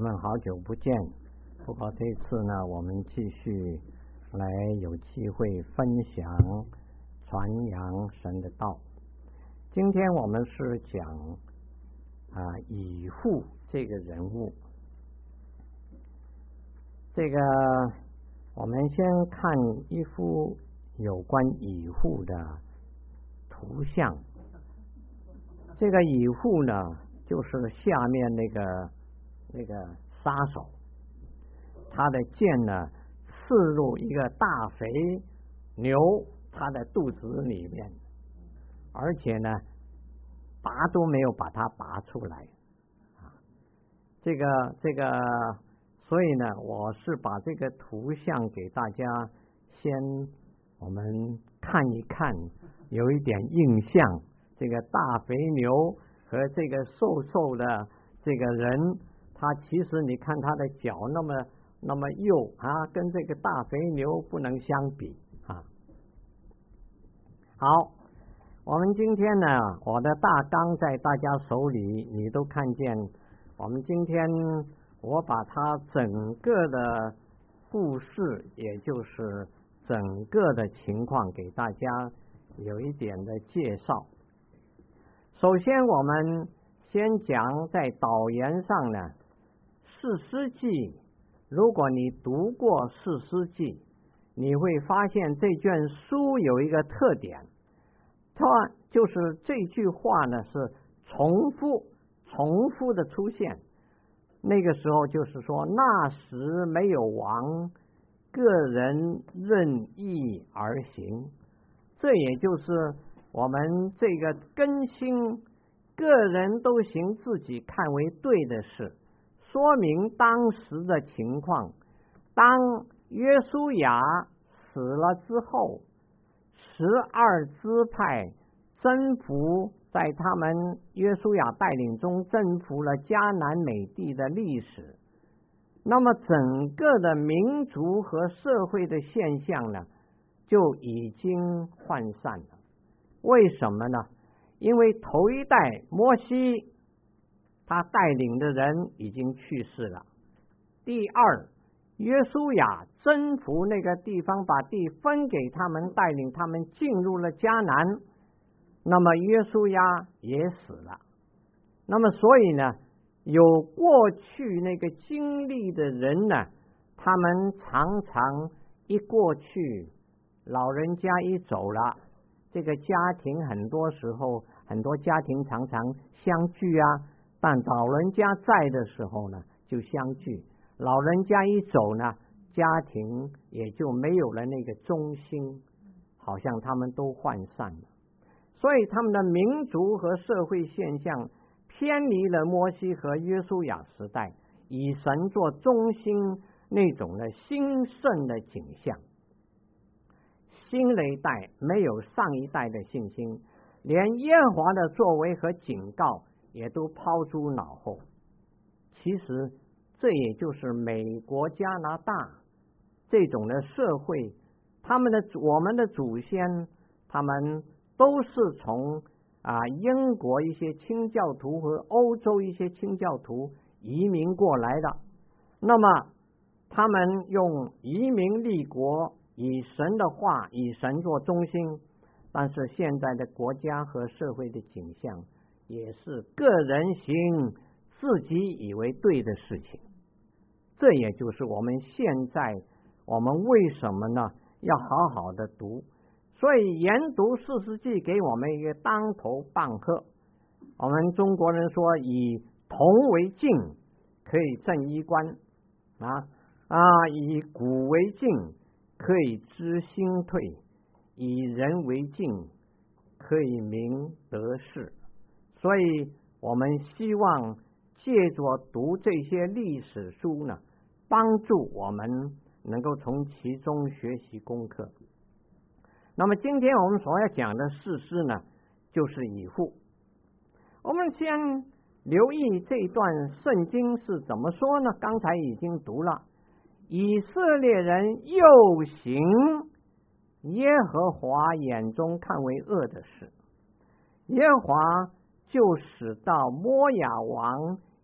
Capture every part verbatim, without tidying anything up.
们好久不见，不过这次呢，我们继续来有机会分享传扬神的道。今天我们是讲啊以户这个人物。这个我们先看一幅有关以户的图像。这个以户呢，就是下面那个那个杀手，他的箭呢刺入一个大肥牛他的肚子里面，而且呢拔都没有把它拔出来啊。这个这个，所以呢，我是把这个图像给大家先我们看一看，有一点印象。这个大肥牛和这个瘦瘦的这个人，他其实你看他的脚那么那么幼啊，跟这个大肥牛不能相比啊。好，我们今天呢，我的大纲在大家手里，你都看见。我们今天我把它整个的故事，也就是整个的情况给大家有一点的介绍。首先我们先讲在导言上呢，士师记，如果你读过士师记，你会发现这卷书有一个特点，它就是这句话呢是重复重复的出现。那个时候就是说，那时没有王，个人任意而行。这也就是我们这个更新，个人都行自己看为对的事，说明当时的情况。当约书亚死了之后，十二支派征服，在他们约书亚带领中征服了迦南美地的历史。那么整个的民族和社会的现象呢，就已经涣散了。为什么呢？因为头一代摩西他带领的人已经去世了。第二，约书亚征服那个地方，把地分给他们，带领他们进入了迦南，那么约书亚也死了。那么所以呢，有过去那个经历的人呢，他们常常一过去，老人家一走了，这个家庭很多时候很多家庭常常相聚啊，但老人家在的时候呢就相聚，老人家一走呢，家庭也就没有了那个中心，好像他们都涣散了。所以他们的民族和社会现象偏离了摩西和约书亚时代以神做中心那种的兴盛的景象。新的一代没有上一代的信心，连耶和华的作为和警告也都抛诸脑后。其实这也就是美国、加拿大这种的社会，他们的我们的祖先，他们都是从啊英国一些清教徒和欧洲一些清教徒移民过来的。那么他们用移民立国，以神的话，以神做中心，但是现在的国家和社会的景象也是个人行自己以为对的事情。这也就是我们现在我们为什么呢要好好的读。所以研读士师记给我们一个当头棒喝。我们中国人说，以铜为镜可以正衣冠啊啊，以古为镜可以知兴退，以人为镜可以明得失。所以我们希望借着读这些历史书呢，帮助我们能够从其中学习功课。那么今天我们所要讲的士师呢，就是以户。我们先留意这段圣经是怎么说呢？刚才已经读了，以色列人又行耶和华眼中看为恶的事，耶和华就使到摩亚王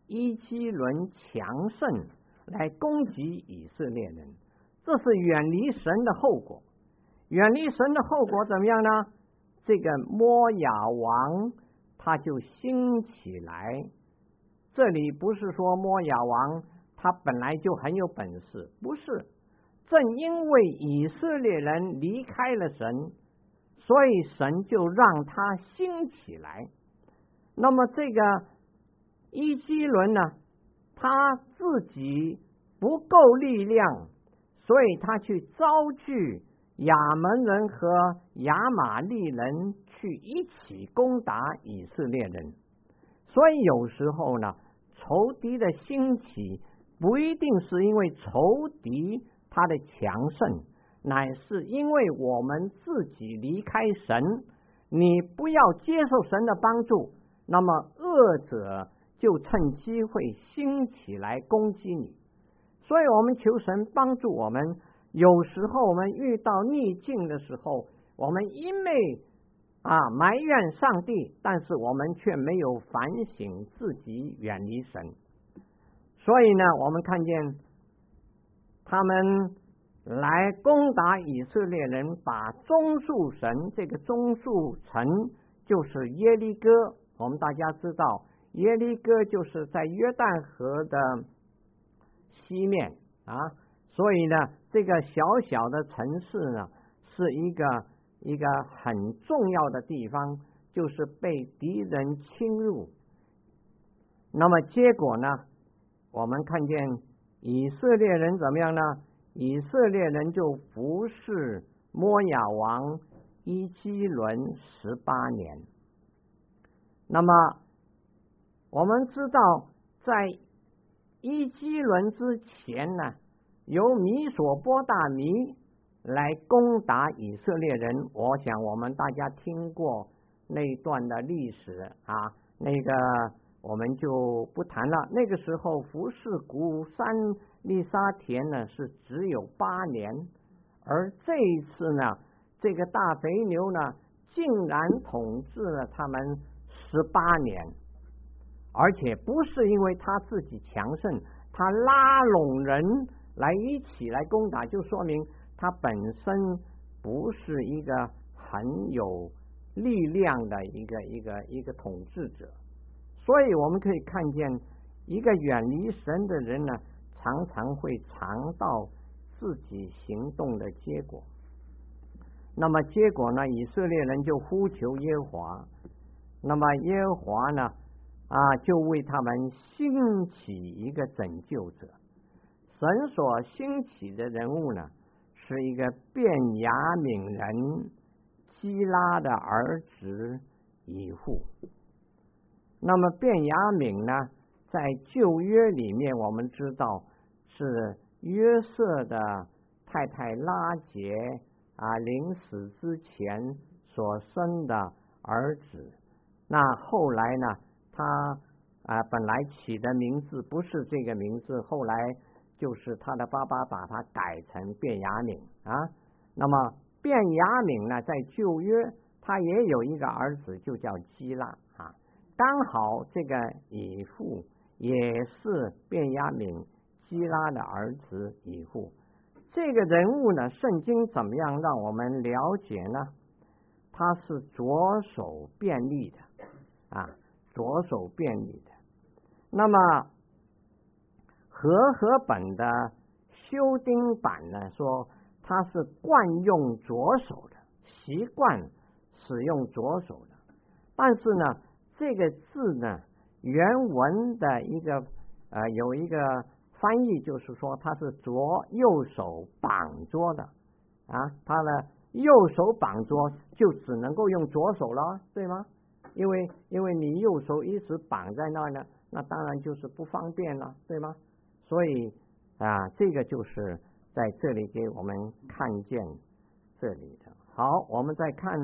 伊基伦强盛来攻击以色列人，这是远离神的后果。远离神的后果怎么样呢？这个摩亚王他就兴起来。这里不是说摩亚王他本来就很有本事，不是，正因为以色列人离开了神，所以神就让他兴起来。那么这个伊基伦呢，他自己不够力量，所以他去招聚亚门人和亚玛利人去一起攻打以色列人。所以有时候呢，仇敌的兴起不一定是因为仇敌他的强盛，乃是因为我们自己离开神，你不要接受神的帮助，那么恶者就趁机会兴起来攻击你。所以我们求神帮助我们，有时候我们遇到逆境的时候，我们因为啊埋怨上帝，但是我们却没有反省自己远离神。所以呢，我们看见他们来攻打以色列人，把棕树神，这个棕树城就是耶利哥，我们大家知道耶利哥就是在约旦河的西面啊，所以呢这个小小的城市呢是一个一个很重要的地方，就是被敌人侵入。那么结果呢，我们看见以色列人怎么样呢？以色列人就服侍摩亚王伊基伦十八年。那么我们知道在伊基伦之前呢，由米索波大米来攻打以色列人。我想我们大家听过那段的历史啊，那个我们就不谈了。那个时候服侍古珊利沙田呢是只有八年，而这一次呢，这个大肥牛呢竟然统治了他们十八年，而且不是因为他自己强盛，他拉拢人来一起来攻打，就说明他本身不是一个很有力量的一个一个一个统治者。所以我们可以看见一个远离神的人呢，常常会尝到自己行动的结果。那么结果呢，以色列人就呼求耶和华，那么耶和华呢啊，就为他们兴起一个拯救者。神所兴起的人物呢，是一个便雅悯人基拉的儿子以户。那么便雅悯呢，在旧约里面我们知道是约瑟的太太拉结啊临死之前所生的儿子。那后来呢，他啊本来起的名字不是这个名字，后来就是他的爸爸把他改成便雅悯啊。那么便雅悯呢，在旧约他也有一个儿子，就叫基拉啊。刚好这个以户也是便雅悯基拉的儿子以户。这个人物呢，圣经怎么样让我们了解呢？他是左手便利的啊，左手便利的。那么和合本的修订版呢说他是惯用左手的，习惯使用左手的。但是呢，这个字呢，原文的一个呃有一个翻译，就是说他是左右手绑桌的啊，他的右手绑桌就只能够用左手了，对吗？因为因为你右手一直绑在那呢，那当然就是不方便了，对吗？所以啊，这个就是在这里给我们看见这里的。好，我们再看，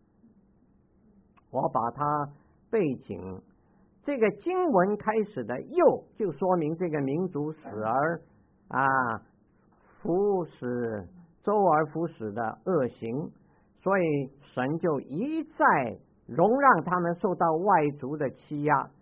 我把它背景，这个经文开始的又就说明这个民族死而啊服使周而服使的恶行，所以神就一再容让他们受到外族的欺压。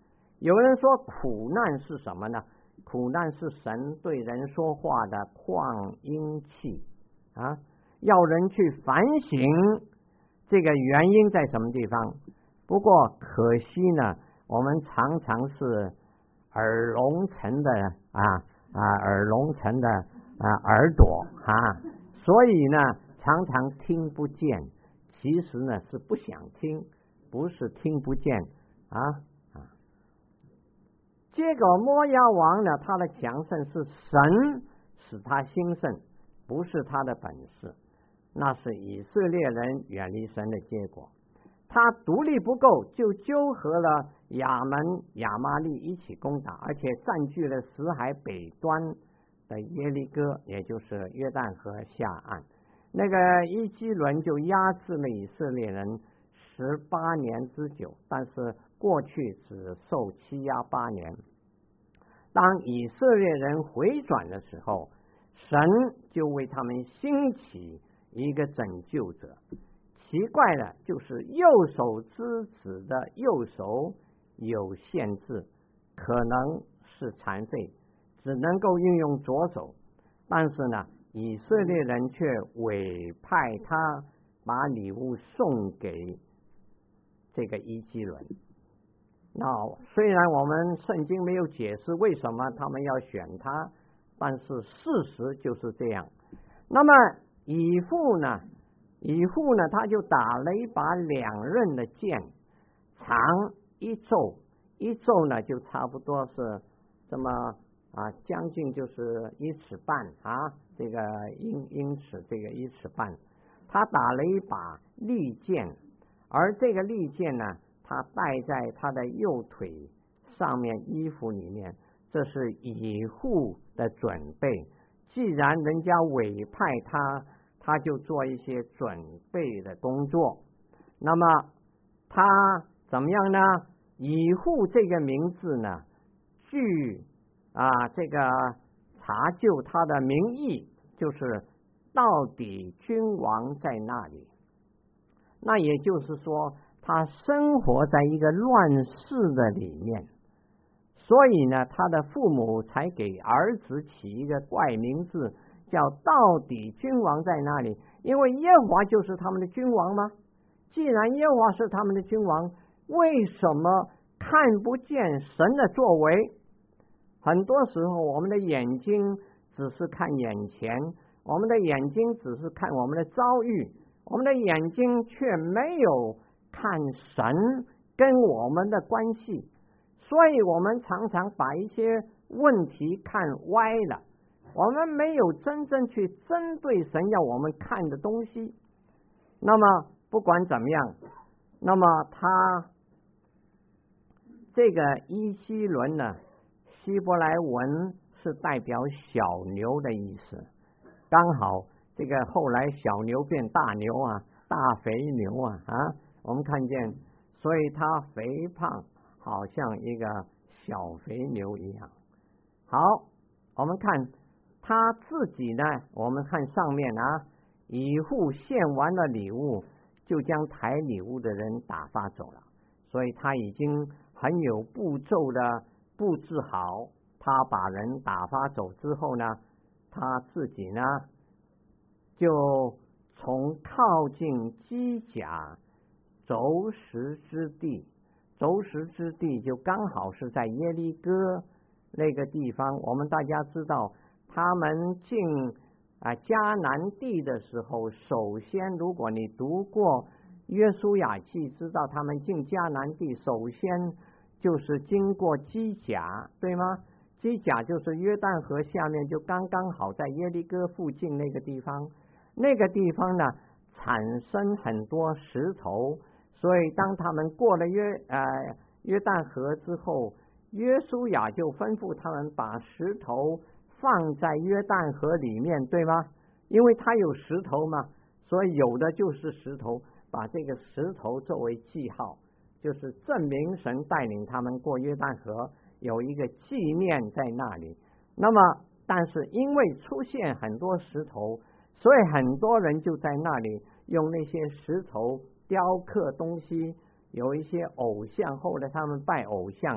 有人说苦难是什么呢？苦难是神对人说话的扩音器啊，要人去反省这个原因在什么地方。不过可惜呢，我们常常是耳聋成的啊啊耳聋成的啊耳朵啊，所以呢常常听不见，其实呢是不想听，不是听不见啊啊。结果摩押王呢，他的强盛是神使他兴盛，不是他的本事，那是以色列人远离神的结果。他独立不够，就纠合了亚门、亚玛利一起攻打，而且占据了死海北端的耶利哥，也就是约旦河下岸。那个伊基伦就压制了以色列人十八年之久，但是过去只受欺压八年。当以色列人回转的时候，神就为他们兴起一个拯救者。奇怪的就是右手之子的右手有限制，可能是残废，只能够运用左手，但是呢以色列人却委派他把礼物送给这个伊基伦。那虽然我们圣经没有解释为什么他们要选他，但是事实就是这样。那么以弗呢以弗呢他就打了一把两刃的剑，长一肘，一肘呢就差不多是这么啊，将近就是一尺半啊，这个英英尺这个一尺半。他打了一把利剑，而这个利剑呢他戴在他的右腿上面衣服里面，这是以弗的准备。既然人家委派他，他就做一些准备的工作。那么他怎么样呢？以弗这个名字呢，据啊这个查究他的名义，就是到底君王在那里。那也就是说他生活在一个乱世的里面，所以呢他的父母才给儿子起一个怪名字，叫到底君王在那里。因为耶和华就是他们的君王吗？既然耶和华是他们的君王，为什么看不见神的作为？很多时候我们的眼睛只是看眼前，我们的眼睛只是看我们的遭遇，我们的眼睛却没有看神跟我们的关系，所以我们常常把一些问题看歪了，我们没有真正去针对神要我们看的东西。那么不管怎么样，那么他这个伊西伦呢，希伯来文是代表小牛的意思，刚好这个后来小牛变大牛啊，大肥牛啊啊，我们看见，所以他肥胖好像一个小肥牛一样。好，我们看他自己呢，我们看上面啊，以弗献完了礼物，就将抬礼物的人打发走了，所以他已经很有步骤的布置好。他把人打发走之后呢，他自己呢就从靠近基甲轴石之地，轴石之地就刚好是在耶利哥那个地方。我们大家知道他们进啊迦南地的时候，首先如果你读过约书亚记，知道他们进迦南地首先就是经过基甲，对吗？基甲就是约旦河下面，就刚刚好在耶利哥附近那个地方。那个地方呢产生很多石头，所以当他们过了约呃约旦河之后，约书亚就吩咐他们把石头放在约旦河里面，对吗？因为它有石头嘛，所以有的就是石头，把这个石头作为记号，就是证明神带领他们过约旦河，有一个纪念在那里。那么但是因为出现很多石头，所以很多人就在那里用那些石头雕刻东西，有一些偶像，后来他们拜偶像，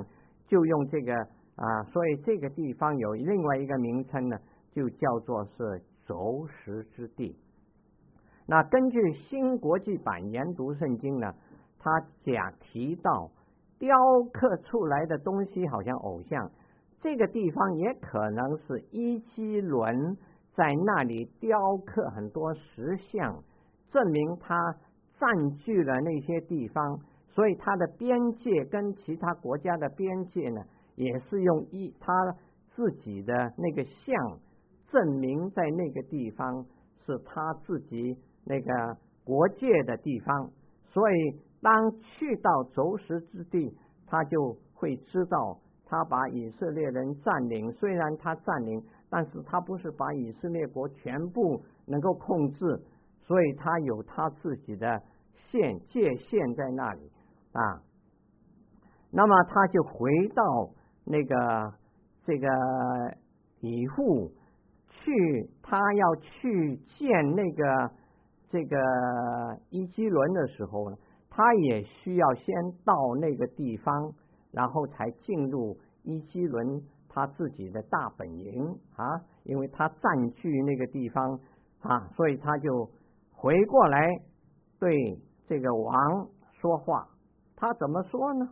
就用这个啊，所以这个地方有另外一个名称呢，就叫做是轴石之地。那根据新国际版研读圣经呢，他讲提到雕刻出来的东西好像偶像，这个地方也可能是伊基伦在那里雕刻很多石像，证明他占据了那些地方，所以他的边界跟其他国家的边界呢，也是用一他自己的那个像证明在那个地方是他自己那个国界的地方。所以当去到轴石之地，他就会知道他把以色列人占领，虽然他占领，但是他不是把以色列国全部能够控制，所以他有他自己的线界限在那里啊。那么他就回到那个这个以户去，他要去见那个这个伊基伦的时候呢，他也需要先到那个地方，然后才进入伊基伦他自己的大本营啊，因为他占据那个地方啊，所以他就回过来对这个王说话。他怎么说呢？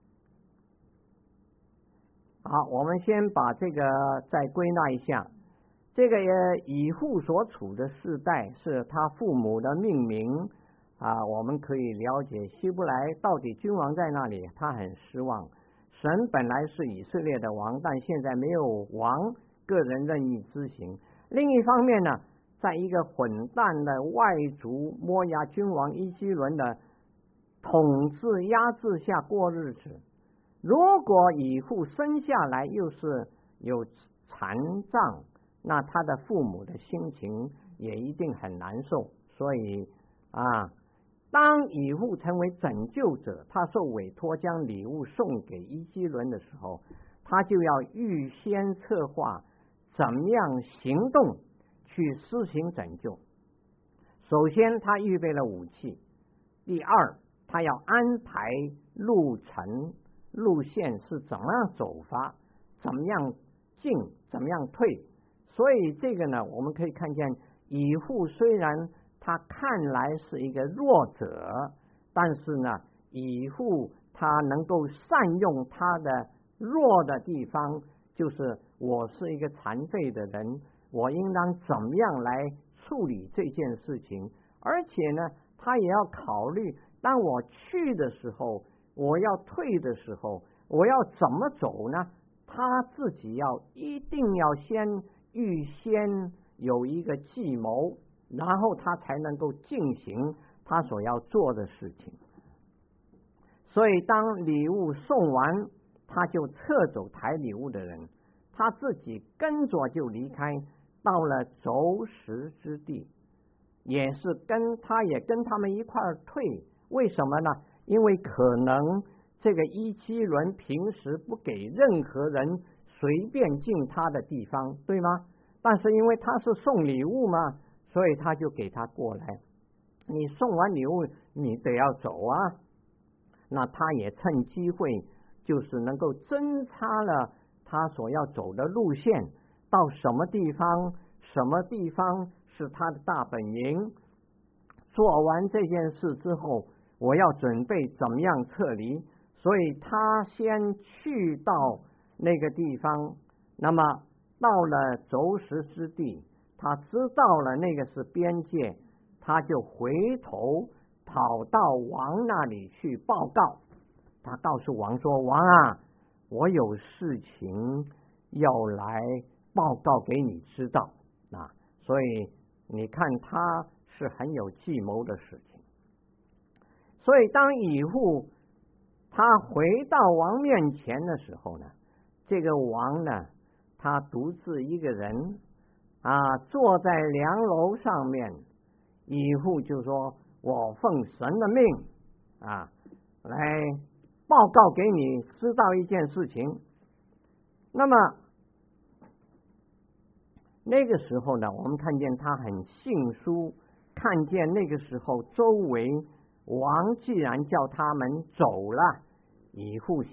好，我们先把这个再归纳一下。这个以户所处的世代是他父母的命名啊，我们可以了解希伯来到底君王在那里，他很失望。神本来是以色列的王，但现在没有王，个人任意执行。另一方面呢，在一个混蛋的外族摩押君王伊基伦的统治压制下过日子。如果以户生下来又是有残障，那他的父母的心情也一定很难受。所以啊，当以户成为拯救者，他受委托将礼物送给伊基伦的时候，他就要预先策划怎么样行动去施行拯救。首先他预备了武器，第二他要安排路程路线是怎么样走法，怎么样进怎么样退。所以这个呢，我们可以看见以户虽然他看来是一个弱者，但是呢，以户他能够善用他的弱的地方，就是我是一个残废的人，我应当怎么样来处理这件事情。而且呢，他也要考虑，当我去的时候，我要退的时候，我要怎么走呢？他自己要一定要先预先有一个计谋，然后他才能够进行他所要做的事情。所以当礼物送完，他就撤走抬礼物的人，他自己跟着就离开，到了轴石之地，也是跟他也跟他们一块儿退。为什么呢？因为可能这个伊基伦平时不给任何人随便进他的地方，对吗？但是因为他是送礼物嘛，所以他就给他过来。你送完礼物，你得要走啊。那他也趁机会，就是能够侦察了他所要走的路线，到什么地方，什么地方是他的大本营。做完这件事之后，我要准备怎么样撤离，所以他先去到那个地方，那么到了轴石之地，他知道了那个是边界，他就回头跑到王那里去报告。他告诉王说，王啊，我有事情要来报告给你知道啊。所以你看他是很有计谋的事情。所以当以户他回到王面前的时候呢，这个王呢，他独自一个人啊，坐在梁楼上面。以户就说，我奉神的命啊，来报告给你知道一件事情。那么那个时候呢，我们看见他很信书，看见那个时候周围王既然叫他们走了，以户想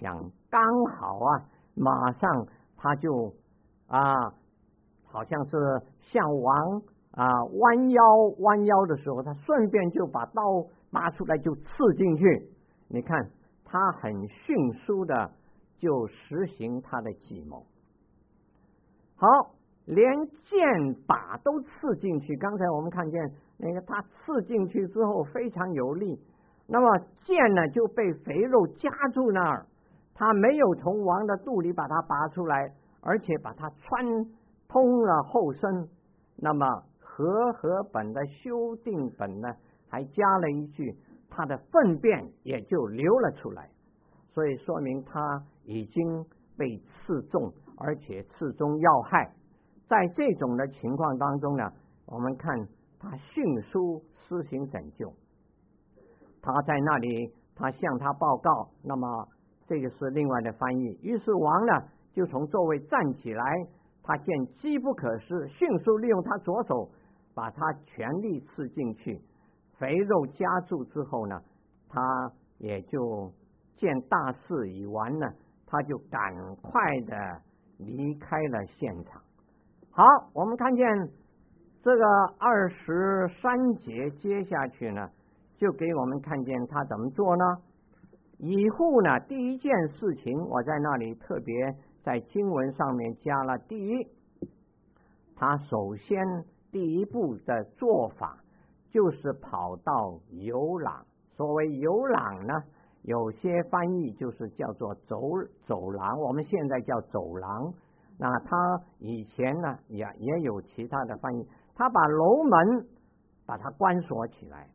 刚好啊，马上他就啊，好像是向王啊弯腰弯腰的时候，他顺便就把刀拿出来就刺进去。你看他很迅速的就实行他的计谋。好，连剑把都刺进去。刚才我们看见那个他刺进去之后非常有力，那么剑呢就被肥肉夹住那儿，他没有从王的肚里把它拔出来，而且把它穿通了后身。那么和合本的修订本呢还加了一句，他的粪便也就流了出来，所以说明他已经被刺中，而且刺中要害。在这种的情况当中呢，我们看他迅速施行拯救。他在那里，他向他报告，那么这个是另外的翻译。于是王呢就从座位站起来，他见机不可失，迅速利用他左手把他全力刺进去，肥肉夹住之后呢，他也就见大事已完了，他就赶快的离开了现场。好，我们看见这个二十三节接下去呢，就给我们看见他怎么做呢？以户呢，第一件事情，我在那里特别在经文上面加了第一，他首先第一步的做法就是跑到游廊。所谓游廊呢，有些翻译就是叫做走走廊，我们现在叫走廊。那他以前呢也也有其他的翻译，他把楼门把它关锁起来。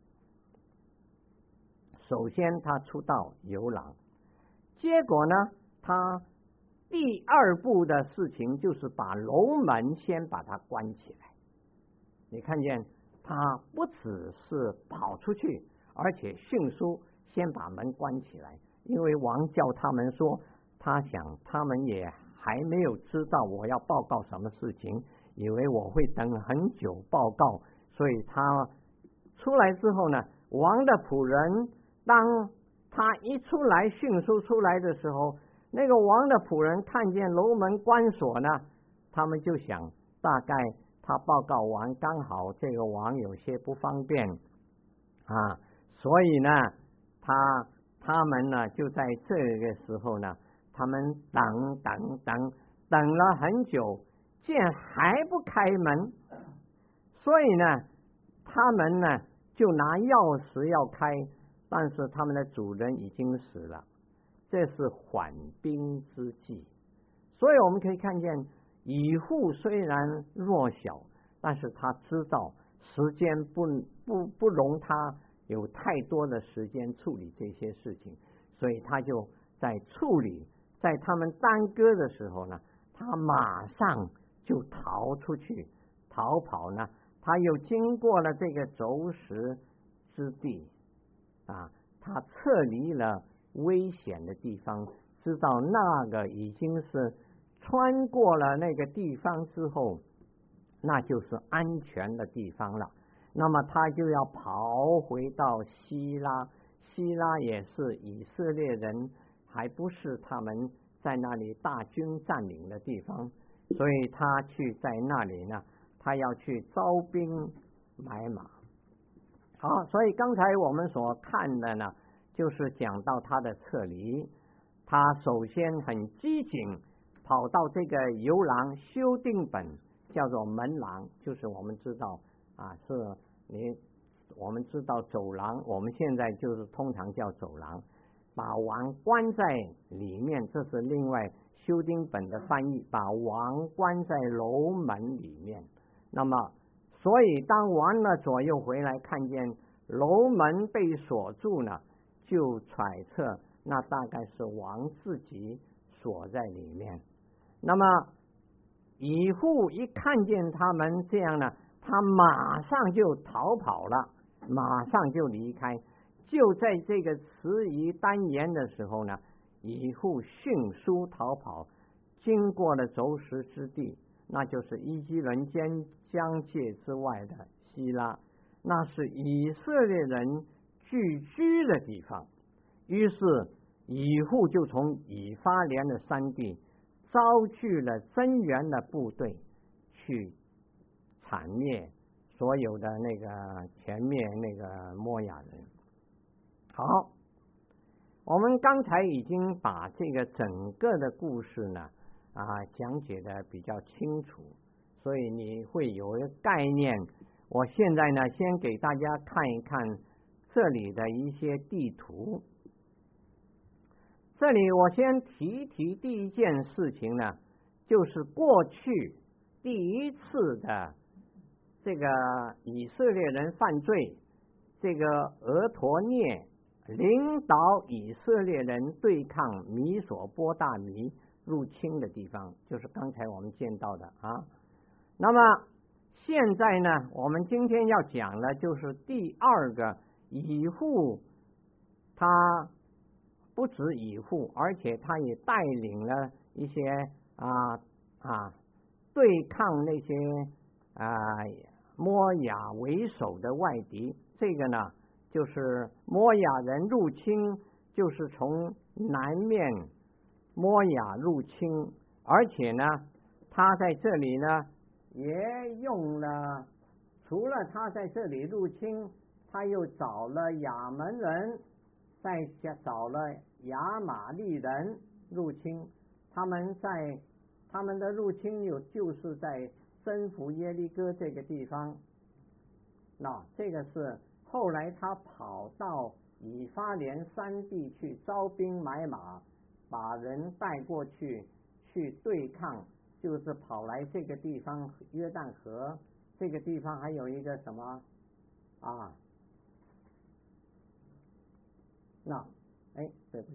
首先他出到游廊，结果呢他第二步的事情就是把楼门先把它关起来。你看见他不只是跑出去，而且迅速先把门关起来，因为王叫他们说，他想他们也还没有知道我要报告什么事情，以为我会等很久报告，所以他出来之后呢，王的仆人当他一出来迅速出来的时候，那个王的仆人看见楼门关锁呢，他们就想大概他报告完刚好这个王有些不方便啊，所以呢他他们呢就在这个时候呢，他们等等等等了很久，见还不开门，所以呢他们呢就拿钥匙要开，但是他们的主人已经死了，这是缓兵之计。所以我们可以看见以户虽然弱小，但是他知道时间不不不容他有太多的时间处理这些事情，所以他就在处理，在他们耽搁的时候呢，他马上就逃出去，逃跑呢，他又经过了这个轴石之地啊，他撤离了危险的地方，知道那个已经是穿过了那个地方之后，那就是安全的地方了。那么他就要跑回到希拉，希拉也是以色列人还不是他们在那里大军占领的地方，所以他去在那里呢，他要去招兵买马。好，所以刚才我们所看的呢，就是讲到他的撤离。他首先很机警跑到这个游廊，修订本叫做门廊，就是我们知道啊，是你我们知道走廊，我们现在就是通常叫走廊，把王关在里面，这是另外修订本的翻译，把王关在楼门里面。那么所以当王呢左右回来看见楼门被锁住呢，就揣测那大概是王自己锁在里面。那么以户一看见他们这样呢，他马上就逃跑了，马上就离开。就在这个迟疑单言的时候呢，以户迅速逃跑，经过了轴石之地，那就是伊基伦间疆界之外的希拉，那是以色列人聚居的地方。于是以户就从以法莲的山地招聚了增援的部队，去铲灭所有的那个前面那个摩亚人。好，我们刚才已经把这个整个的故事呢啊讲解的比较清楚，所以你会有一个概念。我现在呢，先给大家看一看这里的一些地图。这里我先提提第一件事情呢，就是过去第一次的这个以色列人犯罪，这个俄陀聂领导以色列人对抗米索波大米入侵的地方，就是刚才我们见到的啊。那么现在呢，我们今天要讲的就是第二个以户，他不止以户，而且他也带领了一些啊啊对抗那些啊摩亚为首的外敌。这个呢，就是摩亚人入侵，就是从南面摩亚入侵，而且呢，他在这里呢也用了，除了他在这里入侵，他又找了亚门人，再找了亚玛利人入侵。他们在他们的入侵有就是在征服耶利哥这个地方。那这个是后来他跑到以法莲山地去招兵买马，把人带过去去对抗，就是跑来这个地方约旦河这个地方，还有一个什么啊？那哎，对不起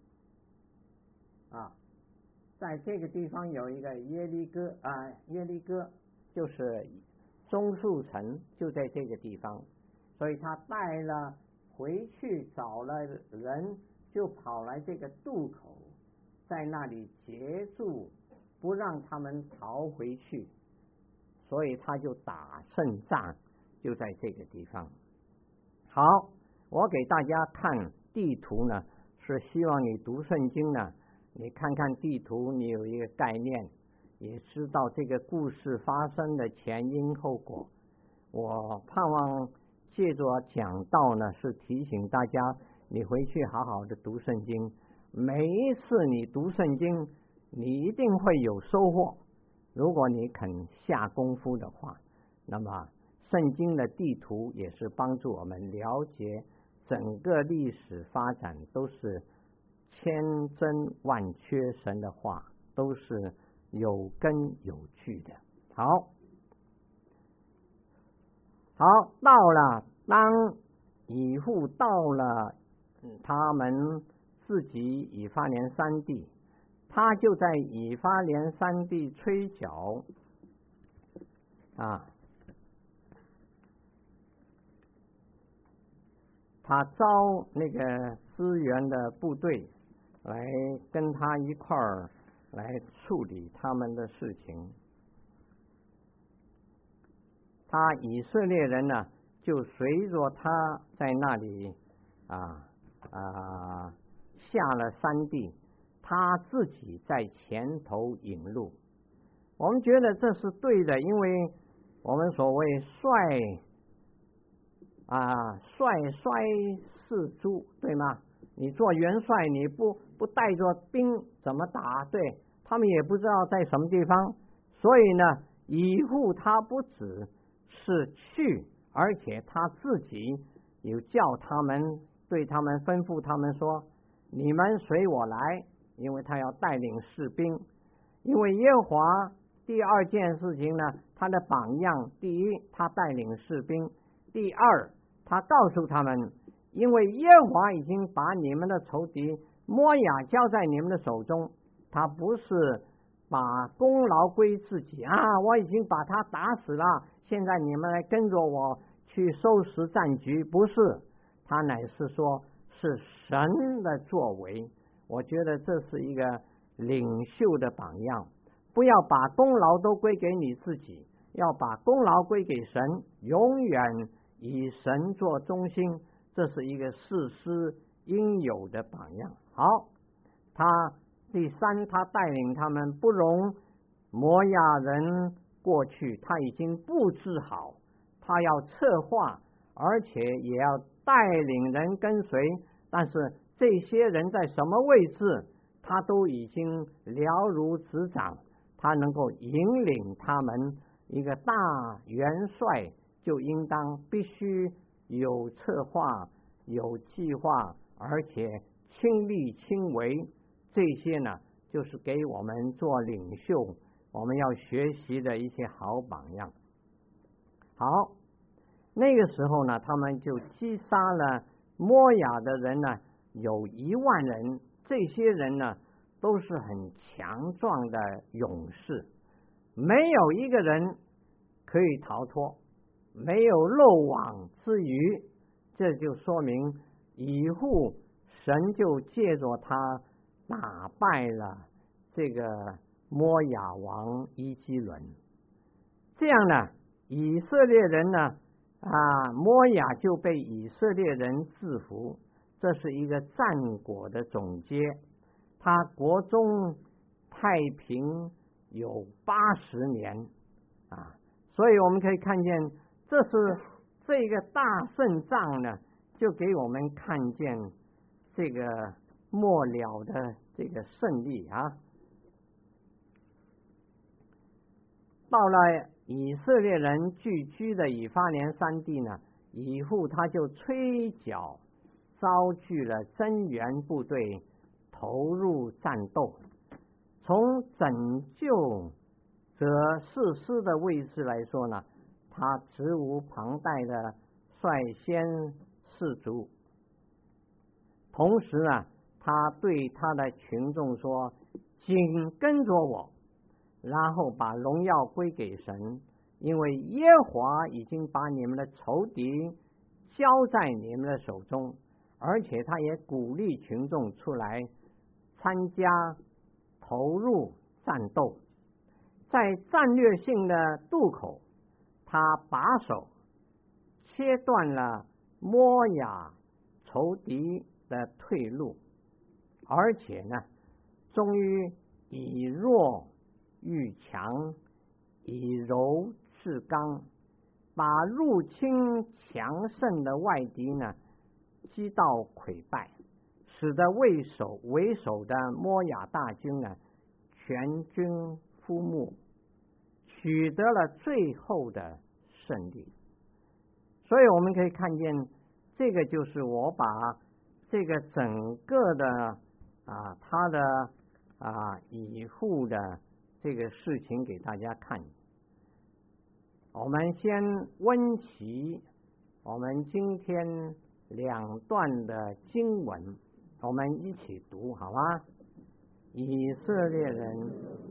啊，在这个地方有一个耶利哥啊，耶利哥就是棕树城，就在这个地方，所以他带了回去找了人，就跑来这个渡口，在那里截住，不让他们逃回去，所以他就打胜仗，就在这个地方。好，我给大家看地图呢，是希望你读圣经呢，你看看地图，你有一个概念，也知道这个故事发生的前因后果。我盼望借着讲道呢，是提醒大家，你回去好好的读圣经。每一次你读圣经，你一定会有收获。如果你肯下功夫的话，那么圣经的地图也是帮助我们了解整个历史发展，都是千真万确，神的话都是有根有据的。好，好，到了当以户到了他们自己以法莲山地，他就在以法莲山地吹角啊，他招那个支援的部队来跟他一块儿来处理他们的事情。他以色列人呢，就随着他在那里啊啊下了山地，他自己在前头引路。我们觉得这是对的，因为我们所谓帅啊帅帅是猪，对吗？你做元帅，你不不带着兵怎么打？对，他们也不知道在什么地方。所以呢，以户他不只是去，而且他自己有叫他们，对他们吩咐他们说，你们随我来，因为他要带领士兵。因为耶和华第二件事情呢，他的榜样，第一他带领士兵，第二他告诉他们，因为耶和华已经把你们的仇敌摩亚交在你们的手中，他不是把功劳归自己啊，我已经把他打死了，现在你们来跟着我去收拾战局，不是，他乃是说是神的作为。我觉得这是一个领袖的榜样，不要把功劳都归给你自己，要把功劳归给神，永远以神做中心，这是一个士师应有的榜样。好，他第三，他带领他们不容摩亚人过去，他已经布置好，他要策划，而且也要带领人跟随。但是这些人在什么位置，他都已经了如指掌，他能够引领他们。一个大元帅就应当必须有策划、有计划，而且亲力亲为。这些呢，就是给我们做领袖我们要学习的一些好榜样。好，那个时候呢，他们就击杀了摩亚的人呢，有一万人。这些人呢，都是很强壮的勇士，没有一个人可以逃脱，没有漏网之鱼。这就说明以后神就借着他打败了这个摩亚王伊基伦。这样呢，以色列人呢啊，摩亚就被以色列人制服。这是一个战果的总结。他国中太平有八十年啊，所以我们可以看见，这是这个大胜仗呢，就给我们看见这个末了的这个胜利啊。到了以色列人聚居的以法莲山地呢，以后他就吹角招聚了增援部队，投入战斗。从拯救者士师的位置来说呢，他责无旁贷的率先士卒。同时呢，他对他的群众说：紧跟着我，然后把荣耀归给神，因为耶和华已经把你们的仇敌交在你们的手中。而且他也鼓励群众出来参加投入战斗。在战略性的渡口，他把手切断了摩亚仇敌的退路，而且呢，终于以弱愈强，以柔制刚，把入侵强盛的外敌呢击到溃败，使得为首为首的摩亚大军呢全军覆没，取得了最后的胜利。所以我们可以看见，这个就是我把这个整个的啊他的啊以后的这个事情给大家看。我们先温习我们今天两段的经文，我们一起读好吗？以色列人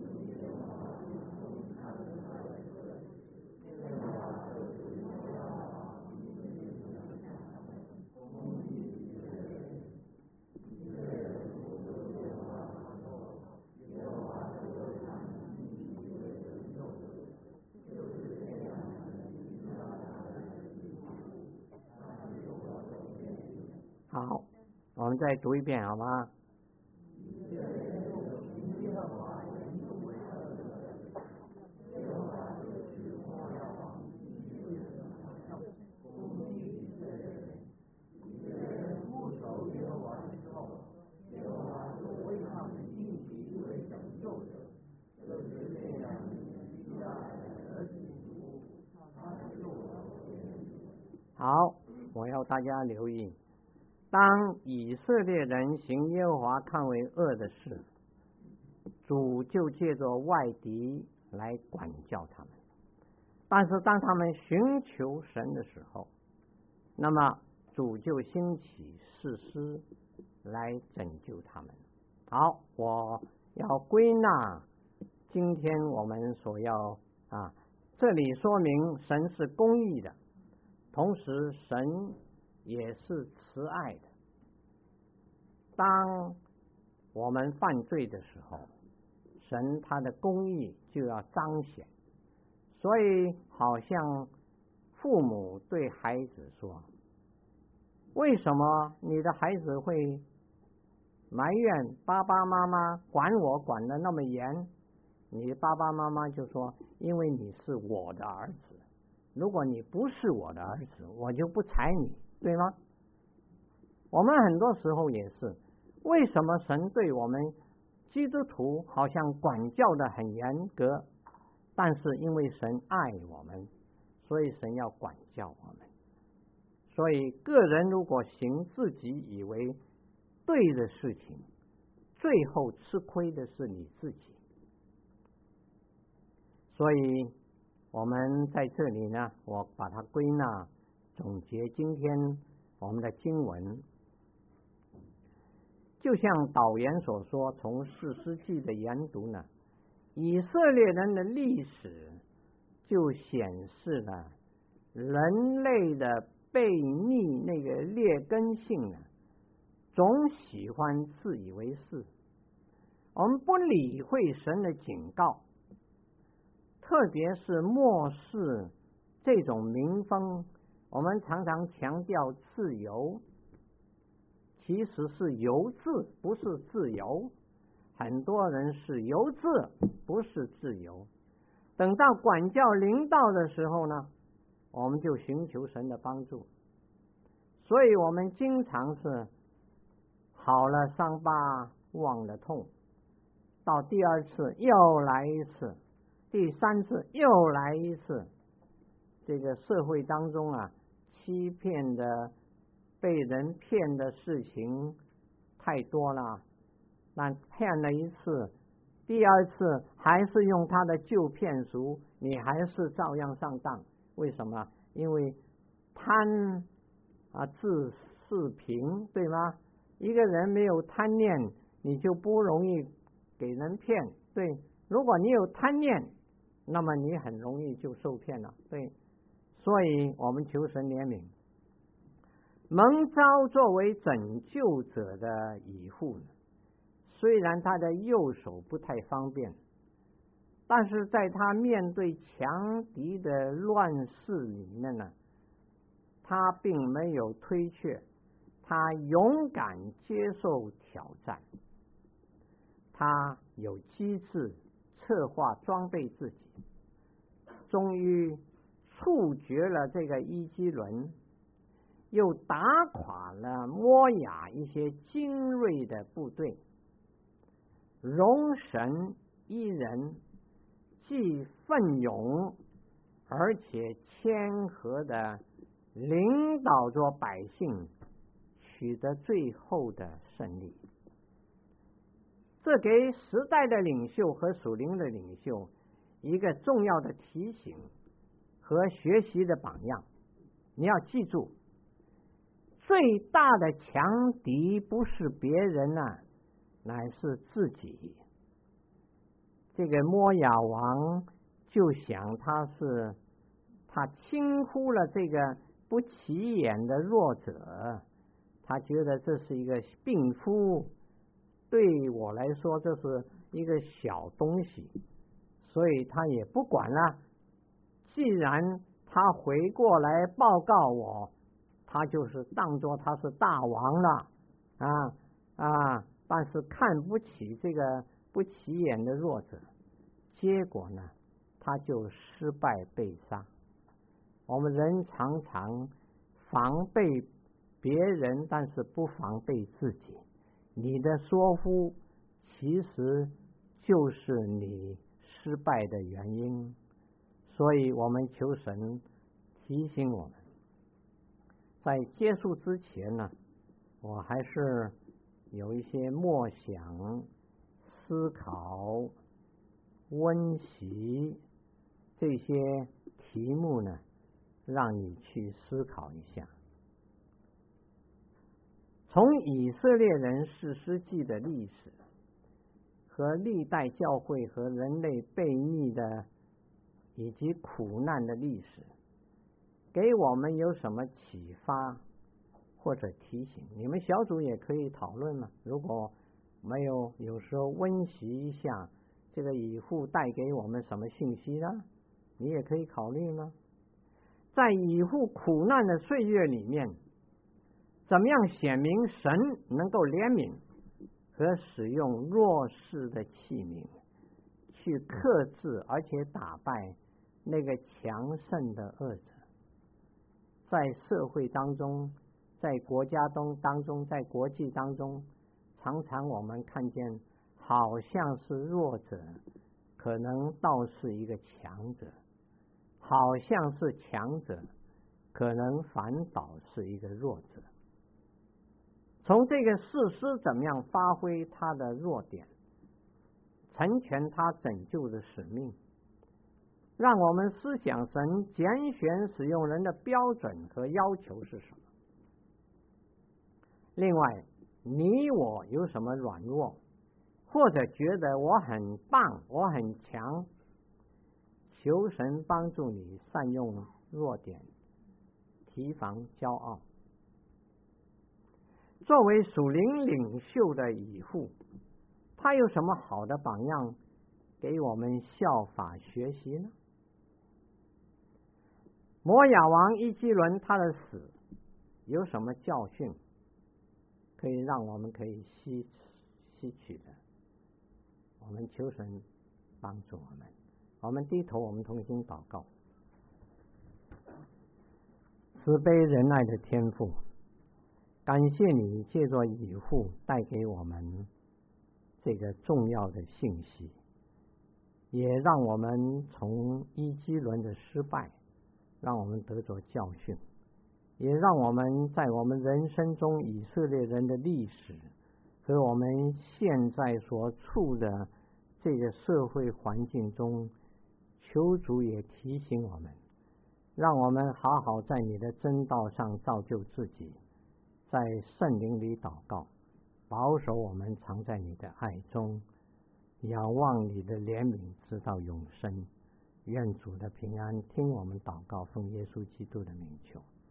好，我们再读一遍好吗？好，我要大家留意，当以色列人行耶和华看为恶的事，主就借着外敌来管教他们。但是当他们寻求神的时候，那么主就兴起士师来拯救他们。好，我要归纳今天我们所要啊，这里说明神是公义的，同时神也是慈爱的。当我们犯罪的时候，神他的公义就要彰显。所以好像父母对孩子说， 为什么你的孩子会埋怨爸爸妈妈管我管得那么严？你爸爸妈妈就说，因为你是我的儿子，如果你不是我的儿子，我就不睬你，对吗？我们很多时候也是，为什么神对我们基督徒好像管教的很严格，但是因为神爱我们，所以神要管教我们。所以个人如果行自己以为对的事情，最后吃亏的是你自己。所以我们在这里呢，我把它归纳总结今天我们的经文，就像导言所说，从士师记的研读呢，以色列人的历史就显示了人类的悖逆那个劣根性呢，总喜欢自以为是，我们不理会神的警告，特别是漠视这种民风。我们常常强调自由，其实是由自，不是自由。很多人是由自，不是自由。等到管教临到的时候呢，我们就寻求神的帮助。所以我们经常是好了伤疤忘了痛，到第二次又来一次，第三次又来一次。这个社会当中啊，欺骗的、被人骗的事情太多了。那骗了一次，第二次还是用他的旧骗术，你还是照样上当。为什么？因为贪啊自是贫，对吗？一个人没有贪念，你就不容易给人骗。对，如果你有贪念，那么你很容易就受骗了。对，所以我们求神怜悯，蒙召作为拯救者的以户，虽然他的右手不太方便，但是在他面对强敌的乱世里面呢，他并没有推却，他勇敢接受挑战，他有机智策划装备自己，终于处决了这个伊基伦，又打垮了摩亚一些精锐的部队，容神一人，既奋勇而且谦和的领导着百姓，取得最后的胜利。这给时代的领袖和属灵的领袖一个重要的提醒和学习的榜样。你要记住，最大的强敌不是别人啊，乃是自己。这个摩亚王就想他是他轻忽了这个不起眼的弱者，他觉得这是一个病夫，对我来说这是一个小东西，所以他也不管了。既然他回过来报告我，他就是当作他是大王了啊啊！但是看不起这个不起眼的弱者，结果呢，他就失败被杀。我们人常常防备别人，但是不防备自己。你的疏忽其实就是你失败的原因。所以我们求神提醒我们，在结束之前呢，我还是有一些默想、思考、温习这些题目呢，让你去思考一下。从以色列人士师记的历史和历代教会和人类悖逆的以及苦难的历史，给我们有什么启发或者提醒？你们小组也可以讨论嘛。如果没有，有时候温习一下这个以户带给我们什么信息呢？你也可以考虑吗？在以户苦难的岁月里面， 怎么样显明神能够怜悯和使用弱势的器皿，去克制而且打败那个强盛的恶者。在社会当中，在国家中当中，在国际当中，常常我们看见好像是弱者可能倒是一个强者，好像是强者可能反倒是一个弱者。从这个士师怎么样发挥他的弱点，成全他拯救的使命，让我们思想神拣选使用人的标准和要求是什么。另外，你我有什么软弱，或者觉得我很棒，我很强，求神帮助你善用弱点，提防骄傲。作为属灵领袖的以父，他有什么好的榜样给我们效法学习呢？摩亚王伊基伦他的死有什么教训可以让我们可以吸吸取的？我们求神帮助我们。我们低头，我们同心祷告。慈悲仁爱的天父，感谢你借着以父带给我们这个重要的信息，也让我们从伊基伦的失败让我们得着教训，也让我们在我们人生中以色列人的历史和我们现在所处的这个社会环境中，求主也提醒我们，让我们好好在你的真道上造就自己，在圣灵里祷告，保守我们常在你的爱中，仰望你的怜悯直到永生。愿主的平安听我们祷告，奉耶稣基督的名求。